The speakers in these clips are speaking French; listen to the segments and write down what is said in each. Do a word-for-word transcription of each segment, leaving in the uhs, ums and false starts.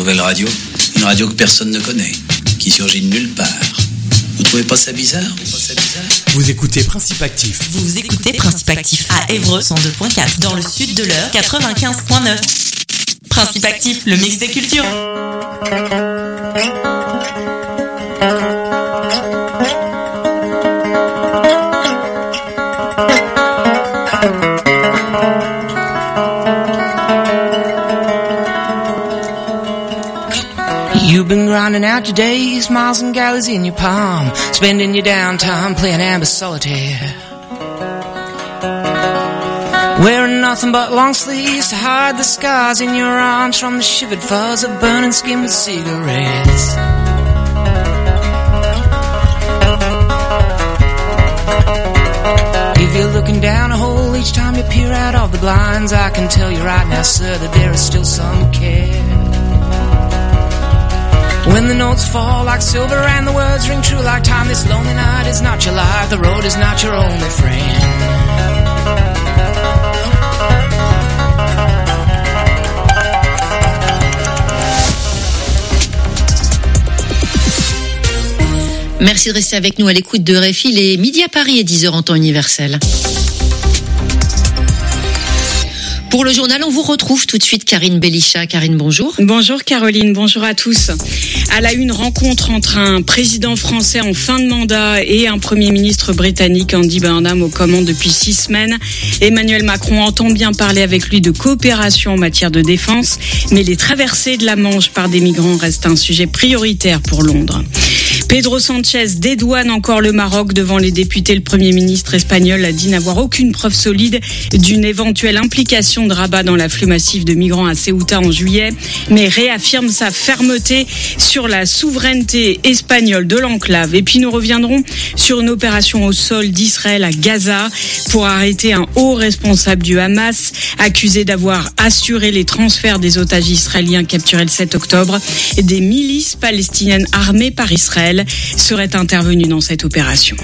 nouvelle radio. Une radio que personne ne connaît, qui surgit de nulle part. Vous trouvez pas ça bizarre? Pas ça bizarre Vous écoutez Principe Actif. Vous écoutez Principe Actif à Évreux cent deux virgule quatre, dans le sud de l'Eure quatre-vingt-quinze virgule neuf. Principe Actif, le mix des cultures. You've been grinding out your days, miles and galleys in your palm, spending your downtime playing amber solitaire, wearing nothing but long sleeves to hide the scars in your arms from the shivered fuzz of burning skin with cigarettes. If you're looking down a hole each time you peer out of the blinds, I can tell you right now, sir, that there is still some who care. When the notes fall like silver and the words ring true like time, this lonely night is not your life, the road is not your only friend. Merci de rester avec nous à l'écoute de R F I, les midi à Paris et dix heures en temps universel. Pour le journal, on vous retrouve tout de suite Karine Belichat. Karine, bonjour. Bonjour Caroline, bonjour à tous. À la une, rencontre entre un président français en fin de mandat et un premier ministre britannique, Andy Burnham, aux commandes depuis six semaines. Emmanuel Macron entend bien parler avec lui de coopération en matière de défense, mais les traversées de la Manche par des migrants restent un sujet prioritaire pour Londres. Pedro Sanchez dédouane encore le Maroc devant les députés. Le Premier ministre espagnol a dit n'avoir aucune preuve solide d'une éventuelle implication de Rabat dans l'afflux massif de migrants à Ceuta en juillet, mais réaffirme sa fermeté sur la souveraineté espagnole de l'enclave. Et puis nous reviendrons sur une opération au sol d'Israël à Gaza pour arrêter un haut responsable du Hamas accusé d'avoir assuré les transferts des otages israéliens capturés le sept octobre. Des milices palestiniennes armées par Israël seraient intervenues dans cette opération.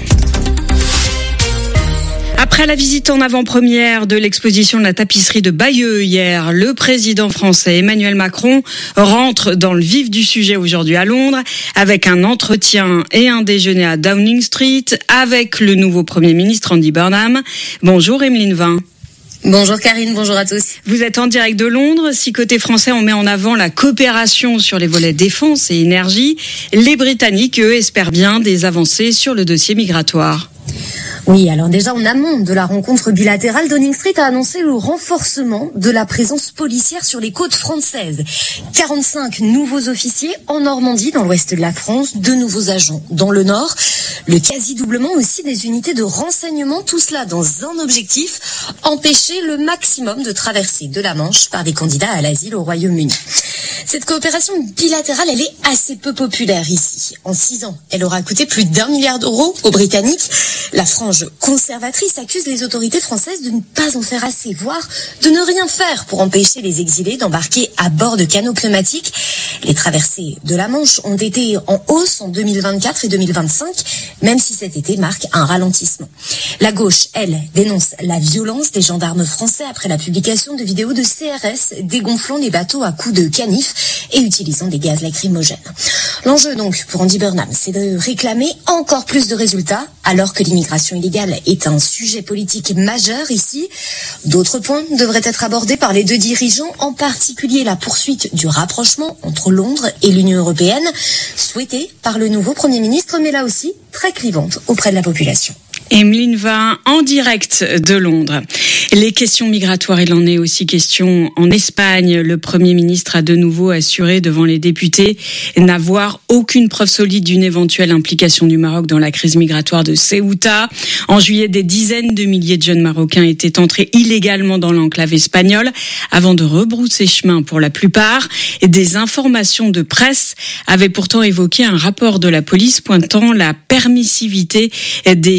Après la visite en avant-première de l'exposition de la tapisserie de Bayeux hier, le président français Emmanuel Macron rentre dans le vif du sujet aujourd'hui à Londres avec un entretien et un déjeuner à Downing Street avec le nouveau Premier ministre Andy Burnham. Bonjour Emeline Vin. Bonjour Karine, bonjour à tous. Vous êtes en direct de Londres. Si côté français on met en avant la coopération sur les volets défense et énergie, les Britanniques, eux, espèrent bien des avancées sur le dossier migratoire. Oui, alors déjà en amont de la rencontre bilatérale, Downing Street a annoncé le renforcement de la présence policière sur les côtes françaises. quarante-cinq nouveaux officiers en Normandie, dans l'ouest de la France, deux nouveaux agents dans le nord, le quasi-doublement aussi des unités de renseignement, tout cela dans un objectif, empêcher le maximum de traversées de la Manche par des candidats à l'asile au Royaume-Uni. Cette coopération bilatérale, elle est assez peu populaire ici. En six ans, elle aura coûté plus d'un milliard d'euros aux Britanniques. La frange conservatrice accuse les autorités françaises de ne pas en faire assez, voire de ne rien faire pour empêcher les exilés d'embarquer à bord de canots pneumatiques. Les traversées de la Manche ont été en hausse en deux mille vingt-quatre et deux mille vingt-cinq, même si cet été marque un ralentissement. La gauche, elle, dénonce la violence des gendarmes français après la publication de vidéos de C R S dégonflant les bateaux à coups de canif et utilisant des gaz lacrymogènes. L'enjeu donc pour Andy Burnham, c'est de réclamer encore plus de résultats alors que l'immigration illégale est un sujet politique majeur ici. D'autres points devraient être abordés par les deux dirigeants, en particulier la poursuite du rapprochement entre Londres et l'Union européenne, souhaitée par le nouveau Premier ministre, mais là aussi très clivante auprès de la population. Emeline Vin, en direct de Londres. Les questions migratoires, il en est aussi question en Espagne. Le Premier ministre a de nouveau assuré devant les députés n'avoir aucune preuve solide d'une éventuelle implication du Maroc dans la crise migratoire de Ceuta. En juillet, des dizaines de milliers de jeunes Marocains étaient entrés illégalement dans l'enclave espagnole avant de rebrousser chemin pour la plupart. Et des informations de presse avaient pourtant évoqué un rapport de la police pointant la permissivité des forces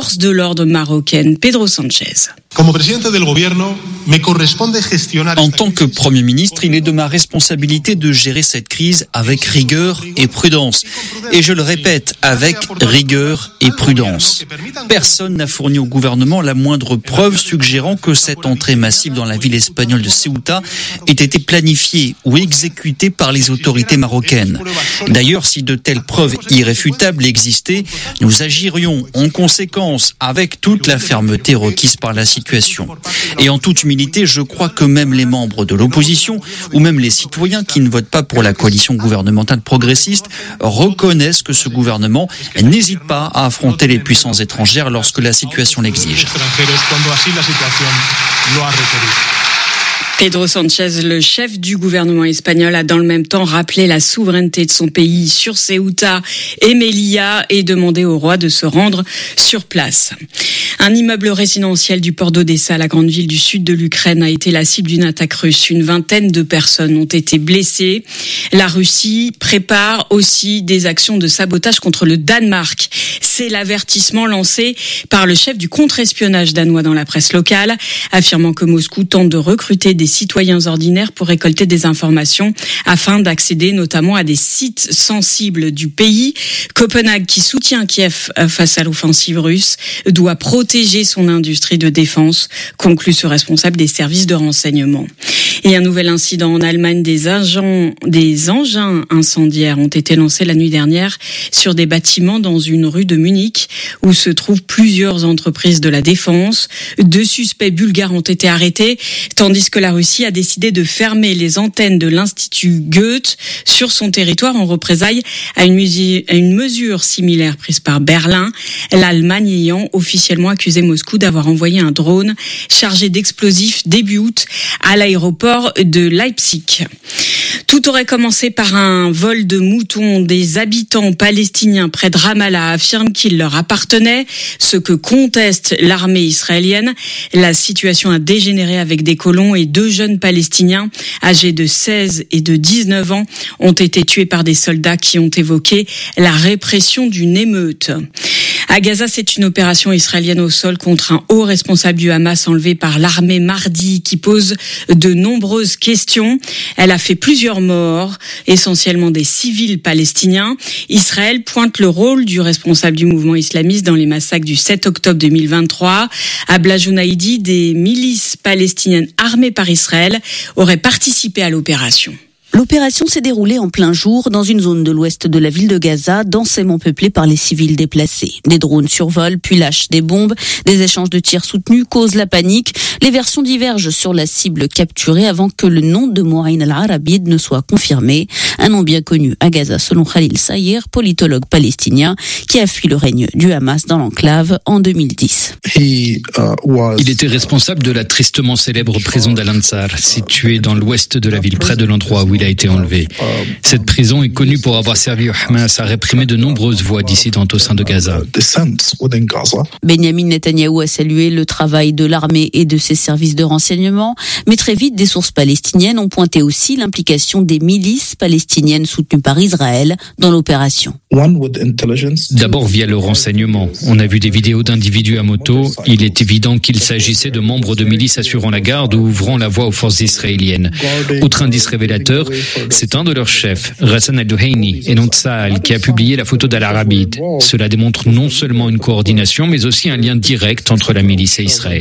forces de l'ordre marocaines. Pedro Sanchez. En tant que Premier ministre, il est de ma responsabilité de gérer cette crise avec rigueur et prudence. Et je le répète, avec rigueur et prudence. Personne n'a fourni au gouvernement la moindre preuve suggérant que cette entrée massive dans la ville espagnole de Ceuta ait été planifiée ou exécutée par les autorités marocaines. D'ailleurs, si de telles preuves irréfutables existaient, nous agirions en conséquence avec toute la fermeté requise par la situation. Et en toute humilité, je crois que même les membres de l'opposition ou même les citoyens qui ne votent pas pour la coalition gouvernementale progressiste reconnaissent que ce gouvernement n'hésite pas à affronter les puissances étrangères lorsque la situation l'exige. Pedro Sanchez, le chef du gouvernement espagnol, a dans le même temps rappelé la souveraineté de son pays sur Ceuta et Melilla et demandé au roi de se rendre sur place. Un immeuble résidentiel du port d'Odessa, la grande ville du sud de l'Ukraine, a été la cible d'une attaque russe. Une vingtaine de personnes ont été blessées. La Russie prépare aussi des actions de sabotage contre le Danemark. C'est l'avertissement lancé par le chef du contre-espionnage danois dans la presse locale, affirmant que Moscou tente de recruter des citoyens ordinaires pour récolter des informations afin d'accéder notamment à des sites sensibles du pays. Copenhague, qui soutient Kiev face à l'offensive russe, doit protéger son industrie de défense, conclut ce responsable des services de renseignement. Et un nouvel incident en Allemagne, des engins, des engins incendiaires ont été lancés la nuit dernière sur des bâtiments dans une rue de Munich où se trouvent plusieurs entreprises de la défense. Deux suspects bulgares ont été arrêtés, tandis que la Russie a décidé de fermer les antennes de l'Institut Goethe sur son territoire en représailles à une, mesure, à une mesure similaire prise par Berlin, l'Allemagne ayant officiellement accusé Moscou d'avoir envoyé un drone chargé d'explosifs début août à l'aéroport de Leipzig. Tout aurait commencé par un vol de moutons. Des habitants palestiniens près de Ramallah affirment qu'il leur appartenait, ce que conteste l'armée israélienne. La situation a dégénéré avec des colons et deux jeunes palestiniens âgés de seize et de dix-neuf ans ont été tués par des soldats qui ont évoqué la répression d'une émeute. À Gaza, c'est une opération israélienne au sol contre un haut responsable du Hamas enlevé par l'armée mardi qui pose de nombreuses questions. Elle a fait plusieurs morts, essentiellement des civils palestiniens. Israël pointe le rôle du responsable du mouvement islamiste dans les massacres du sept octobre deux mille vingt-trois. Abla Jounaïdi, des milices palestiniennes armées par Israël, auraient participé à l'opération. L'opération s'est déroulée en plein jour dans une zone de l'ouest de la ville de Gaza, densément peuplée par les civils déplacés. Des drones survolent, puis lâchent des bombes. Des échanges de tirs soutenus causent la panique. Les versions divergent sur la cible capturée avant que le nom de Mouaïn al-Arabid ne soit confirmé. Un nom bien connu à Gaza selon Khalil Saïr, politologue palestinien, qui a fui le règne du Hamas dans l'enclave en deux mille dix. Il était responsable de la tristement célèbre prison d'Al-Ansar, située dans l'ouest de la ville, près de l'endroit où il a été enlevé. Cette prison est connue pour avoir servi au Hamas à réprimer de nombreuses voix dissidentes au sein de Gaza. Benyamin Netanyahou a salué le travail de l'armée et de ses services de renseignement, mais très vite, des sources palestiniennes ont pointé aussi l'implication des milices palestiniennes soutenues par Israël dans l'opération. D'abord via le renseignement. On a vu des vidéos d'individus à moto. Il est évident qu'il s'agissait de membres de milices assurant la garde ou ouvrant la voie aux forces israéliennes. Autre indice révélateur, c'est un de leurs chefs, Ghassan al-Duhaini, et non Tsahal, qui a publié la photo d'Al-Arabid. Cela démontre non seulement une coordination, mais aussi un lien direct entre la milice et Israël.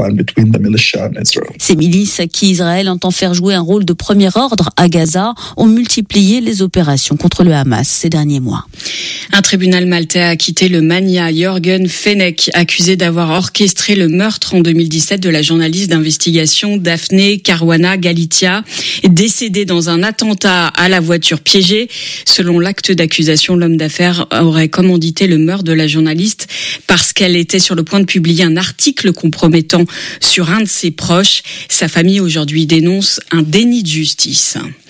Ces milices à qui Israël entend faire jouer un rôle de premier ordre à Gaza ont multiplié les opérations contre le Hamas ces derniers mois. Un tribunal maltais a acquitté le magnat Jürgen Fenech, accusé d'avoir orchestré le meurtre en deux mille dix-sept de la journaliste d'investigation Daphne Caruana Galizia, décédée dans un attentat à la voiture piégée. Selon l'acte d'accusation, l'homme d'affaires aurait commandité le meurtre de la journaliste parce qu'elle était sur le point de publier un article compromettant sur un de ses proches. Sa famille aujourd'hui dénonce un déni de justice.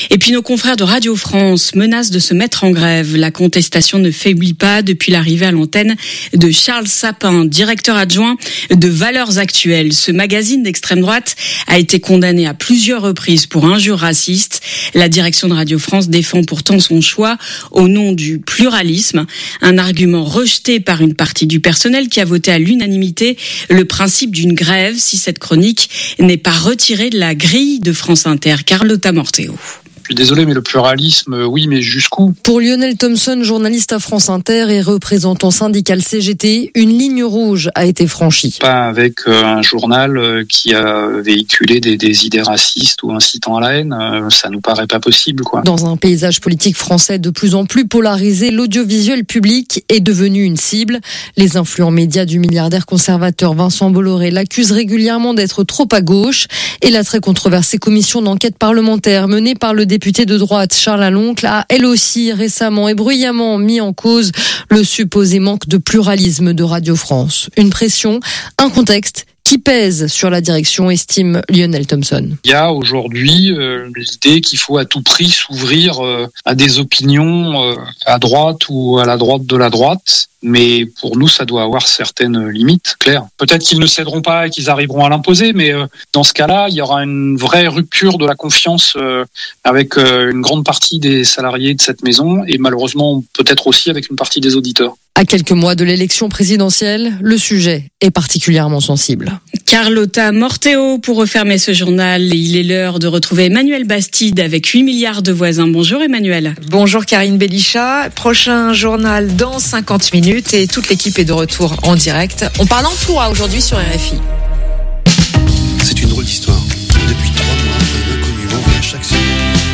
Et puis nos confrères de Radio France menacent de se mettre en grève. La contestation ne faiblit pas depuis l'arrivée à l'antenne de Charles Sapin, directeur adjoint de Valeurs Actuelles. Ce magazine d'extrême droite a été condamné à plusieurs reprises pour injures racistes. La direction de Radio France défend pourtant son choix au nom du pluralisme, un argument rejeté par une partie du personnel qui a voté à l'unanimité le principe d'une grève si cette chronique n'est pas retirée de la grille de France Inter. Carlotta Morteo. Je suis désolé, mais le pluralisme, oui, mais jusqu'où ? Pour Lionel Thompson, journaliste à France Inter et représentant syndical C G T, une ligne rouge a été franchie. Pas avec un journal qui a véhiculé des, des idées racistes ou incitant à la haine, ça nous paraît pas possible, quoi. Dans un paysage politique français de plus en plus polarisé, l'audiovisuel public est devenu une cible. Les influents médias du milliardaire conservateur Vincent Bolloré l'accusent régulièrement d'être trop à gauche et la très controversée commission d'enquête parlementaire menée par le député de droite Charles Aloncle a elle aussi récemment et bruyamment mis en cause le supposé manque de pluralisme de Radio France. Une pression, un contexte qui pèse sur la direction, estime Lionel Thompson. Il y a aujourd'hui euh, l'idée qu'il faut à tout prix s'ouvrir euh, à des opinions euh, à droite ou à la droite de la droite. Mais pour nous, ça doit avoir certaines limites, claires. Peut-être qu'ils ne céderont pas et qu'ils arriveront à l'imposer, mais euh, dans ce cas-là, il y aura une vraie rupture de la confiance euh, avec euh, une grande partie des salariés de cette maison et malheureusement peut-être aussi avec une partie des auditeurs. À quelques mois de l'élection présidentielle, le sujet est particulièrement sensible. Carlotta Morteo pour refermer ce journal. Il est l'heure de retrouver Emmanuel Bastide avec huit milliards de voisins. Bonjour Emmanuel. Bonjour Karine Belichat. Prochain journal dans cinquante minutes et toute l'équipe est de retour en direct. On parle emploi aujourd'hui sur R F I. C'est une drôle d'histoire. Depuis trois mois, un inconnu m'envoie chaque semaine.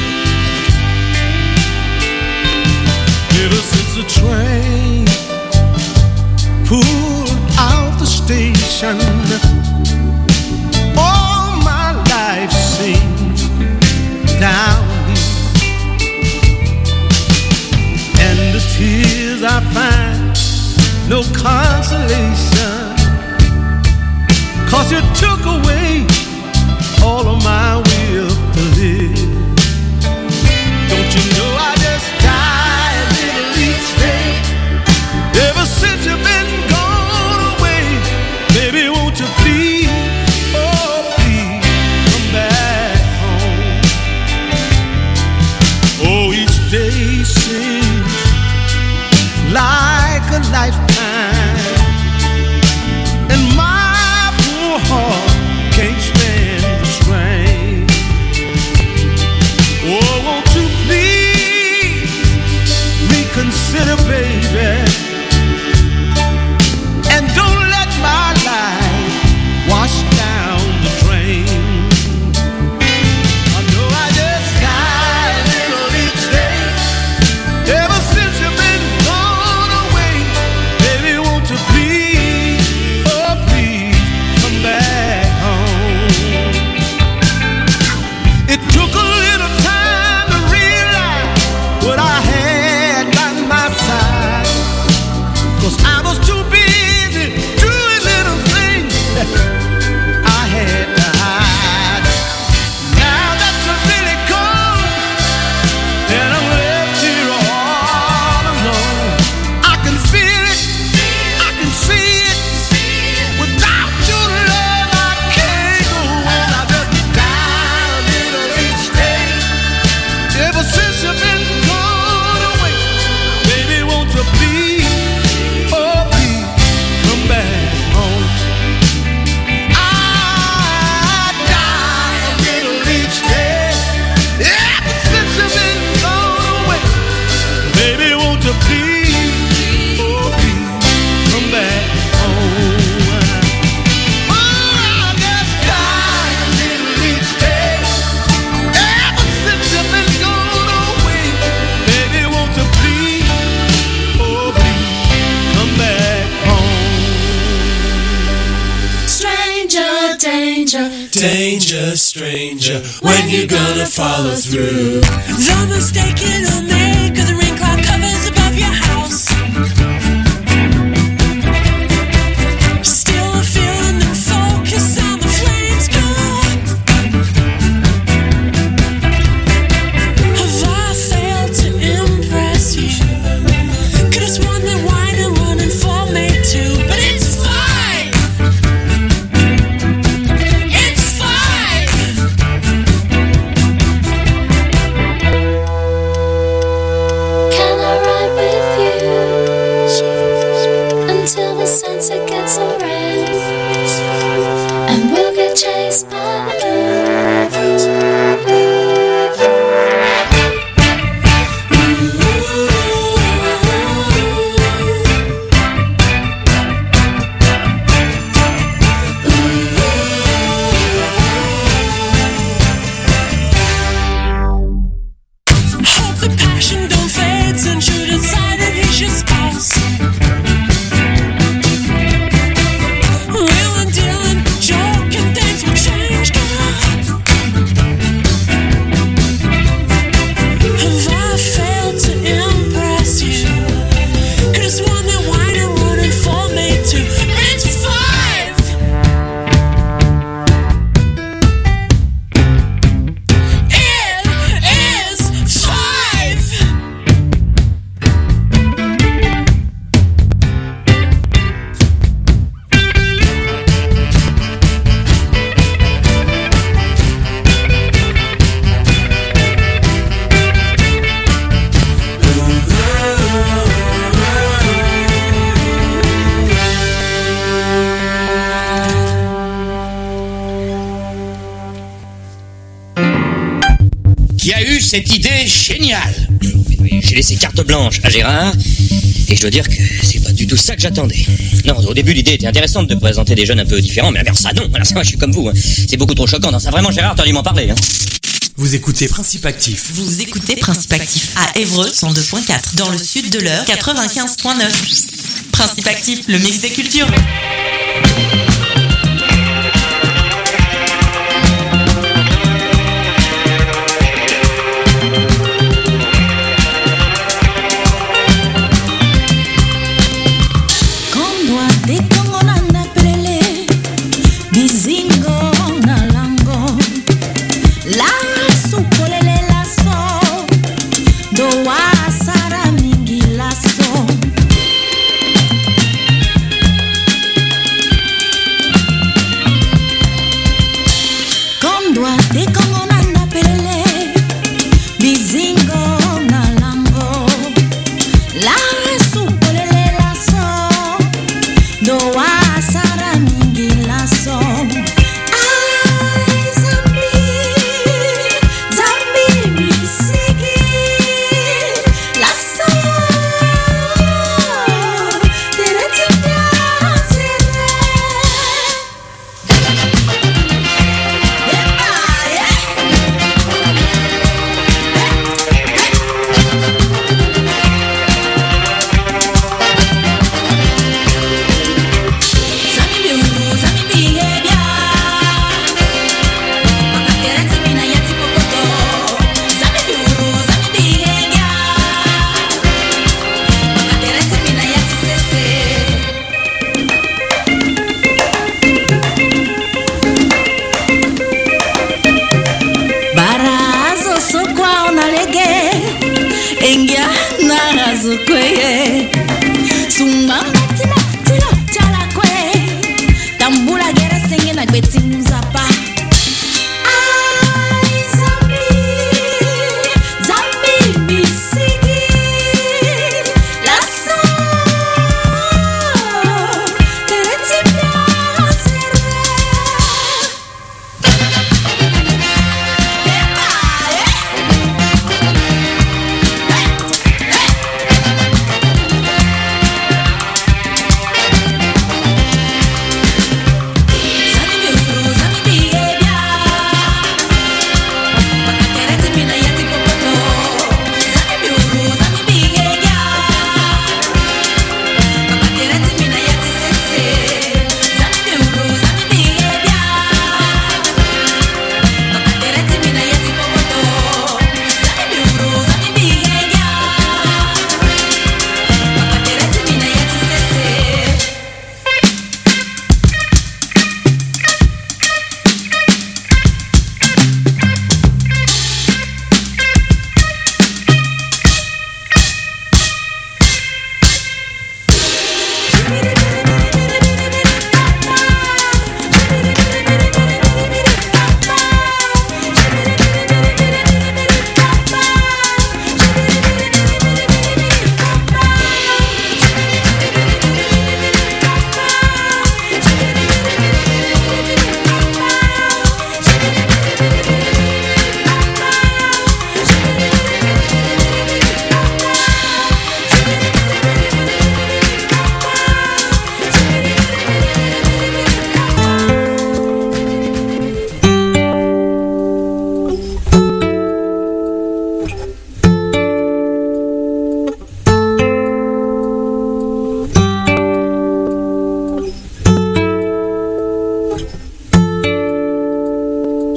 Ever since the train pulled out the station, all my life seems down, and the tears I find no consolation, 'cause you took away all of my will to live. Don't you know I just die a little each day? Ever since you've been gone away, baby, won't you please, oh please, come back home. Oh, each day seems like a lifetime, and my poor heart can't stand the strain. Oh, won't you please reconsider, baby, and don't let my life wash down the drain. I know I just got a little each day. Ever since you've been gone away, baby, won't you please, oh please, come back home. It took a little time to realize what I had by my side, 'cause I was too busy doing little things I had to hide. Now that you're really gone and I'm left here all alone, I can feel it, I can see it. Without your love I can't go on. I just die a little each day. Ever since you've been gone away, baby, won't you please, oh please, come back home. I die a little each day. Ever since you've been gone away, baby, won't you please, oh please, come back home. Oh, I just die a little each day. Ever since you've been gone away, baby, won't you please, oh please, come back home. Stranger, danger, danger, stranger, when you gonna follow through? The mistake you'll make, 'cause the rain cloud covers above your house. Still feeling the focus on the flames go. once it gets so red, and we'll get chased by the cette idée géniale. J'ai laissé carte blanche à Gérard et je dois dire que c'est pas du tout ça que j'attendais. Non, au début l'idée était intéressante de présenter des jeunes un peu différents, mais alors ça non, alors ça moi je suis comme vous, hein. C'est beaucoup trop choquant. Non, ça vraiment Gérard, t'as dû m'en parler. Hein. Vous écoutez Principe Actif. Vous écoutez Principe Actif à Évreux cent deux point quatre, dans le sud de l'Eure quatre-vingt-quinze point neuf. Principe Actif, le mix des cultures.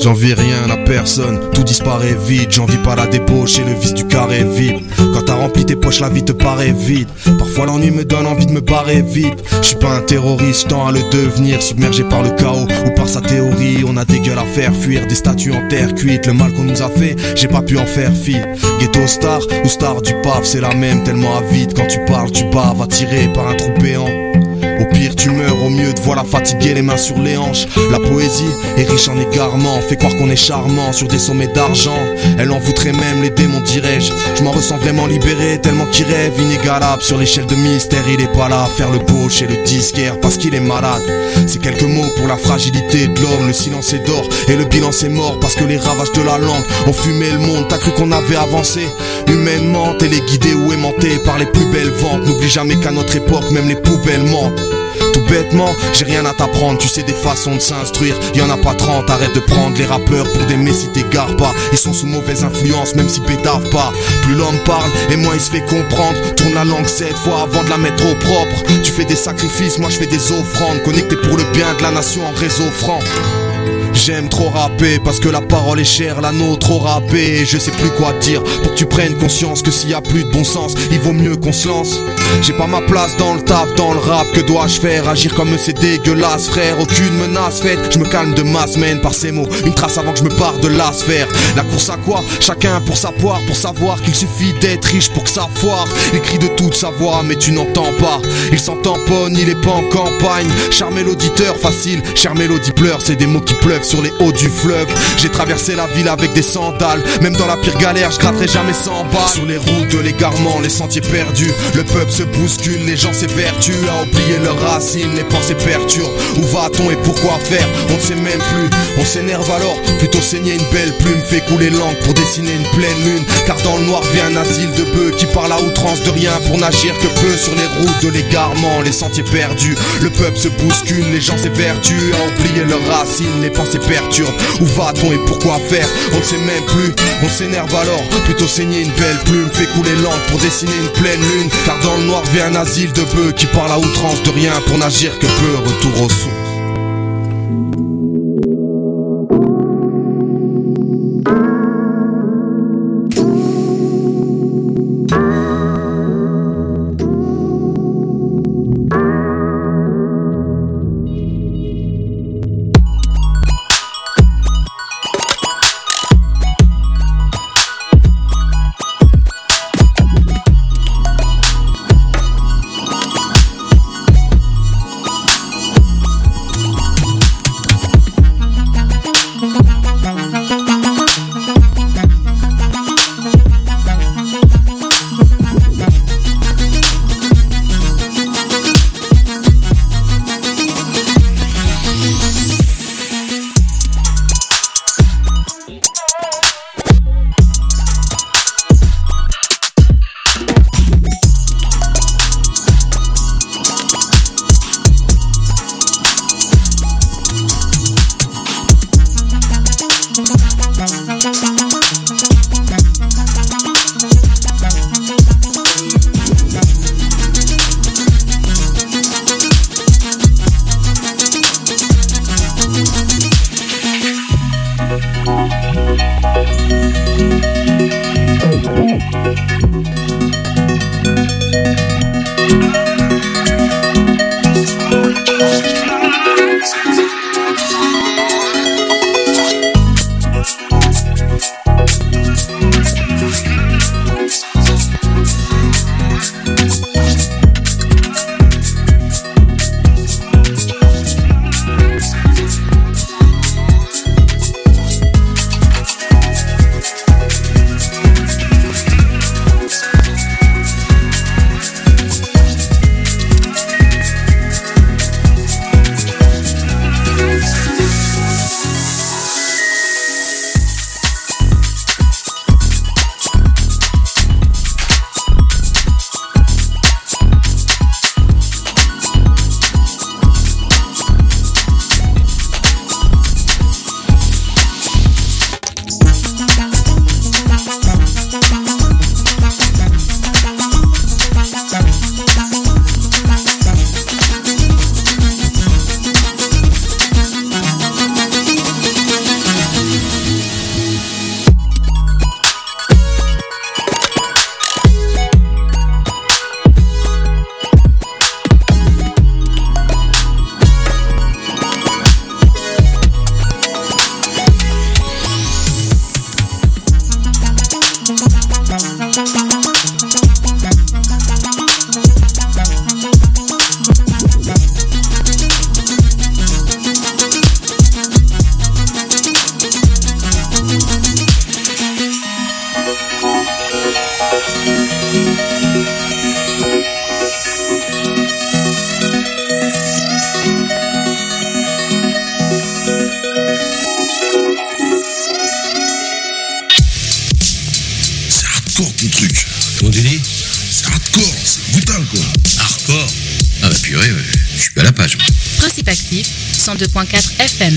J'envie rien à personne, tout disparaît vite. J'envie pas la débauche et le vice du carré vide. Quand t'as rempli tes poches, la vie te paraît vide. Parfois l'ennui me donne envie de me barrer vite. J'suis pas un terroriste, j'tends à le devenir. Submergé par le chaos ou par sa théorie. On a des gueules à faire fuir, des statues en terre cuite. Le mal qu'on nous a fait, j'ai pas pu en faire fi. Ghetto star ou star du paf, c'est la même, tellement avide. Quand tu parles, tu baves, attiré par un trou béant. Au pire tu meurs, au mieux te voilà fatigué, les mains sur les hanches. La poésie est riche en égarements, fait croire qu'on est charmant sur des sommets d'argent. Elle en voudrait même les démons, dirais-je. Je m'en ressens vraiment libéré, tellement qu'il rêve inégalable. Sur l'échelle de mystère, il est pas là à faire le beau chez le disquaire parce qu'il est malade. C'est quelques mots pour la fragilité de l'homme. Le silence est d'or et le bilan c'est mort parce que les ravages de la langue ont fumé le monde. T'as cru qu'on avait avancé humainement, téléguidé ou aimanté par les plus belles ventes. N'oublie jamais qu'à notre époque, même les poubelles mentent. Tout bêtement, j'ai rien à t'apprendre, tu sais des façons de s'instruire, y'en a pas trente, arrête de prendre les rappeurs pour des messies, t'égares pas. Ils sont sous mauvaise influence, même s'ils pétavent pas. Plus l'homme parle, et moins il se fait comprendre. Tourne la langue sept fois avant de la mettre au propre. Tu fais des sacrifices, moi je fais des offrandes. Connecté pour le bien de la nation en réseau franc. J'aime trop rapper parce que la parole est chère, la nôtre au rappé. Et je sais plus quoi dire pour que tu prennes conscience que s'il y a plus de bon sens, il vaut mieux qu'on se lance. J'ai pas ma place dans le taf, dans le rap, que dois-je faire? Agir comme c'est dégueulasse frère, aucune menace faite. Je me calme de ma semaine par ces mots, une trace avant que je me barre de la sphère. La course à quoi? Chacun pour sa poire, pour savoir qu'il suffit d'être riche pour que ça foire. Il crie de toute sa voix mais tu n'entends pas. Il s'en tamponne, il est pas en campagne. Charmer l'auditeur facile, chère mélodie pleure, c'est des mots qui pleuvent sur les hauts du fleuve. J'ai traversé la ville avec des sandales, même dans la pire galère je gratterai jamais cent balles. Sur les routes de l'égarement, les sentiers perdus, le peuple se bouscule, les gens s'évertuent à oublier leurs racines, les pensées perturbent. Où va-t-on et pourquoi faire? On ne sait même plus, on s'énerve alors. Plutôt saigner une belle plume, fait couler l'encre pour dessiner une pleine lune. Car dans le noir vient un asile de bœufs qui parle à outrance de rien pour n'agir que peu. Sur les routes de l'égarement, les sentiers perdus, le peuple se bouscule, les gens s'évertuent à oublier leurs racines, les pensées perturbent. Où va-t-on et pourquoi faire? On ne sait même plus, on s'énerve alors. Plutôt saigner une belle plume, fait couler l'encre pour dessiner une pleine lune. Car dans le noir vient un asile de bœufs qui parle à outrance de rien pour n'agir que peu. Retour aux sources. Comment tu dis? C'est hardcore, c'est brutal quoi. Hardcore? Ah bah purée, ouais. Je suis pas à la page. Principe actif, cent deux virgule quatre F M.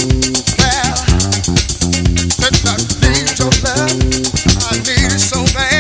So bad.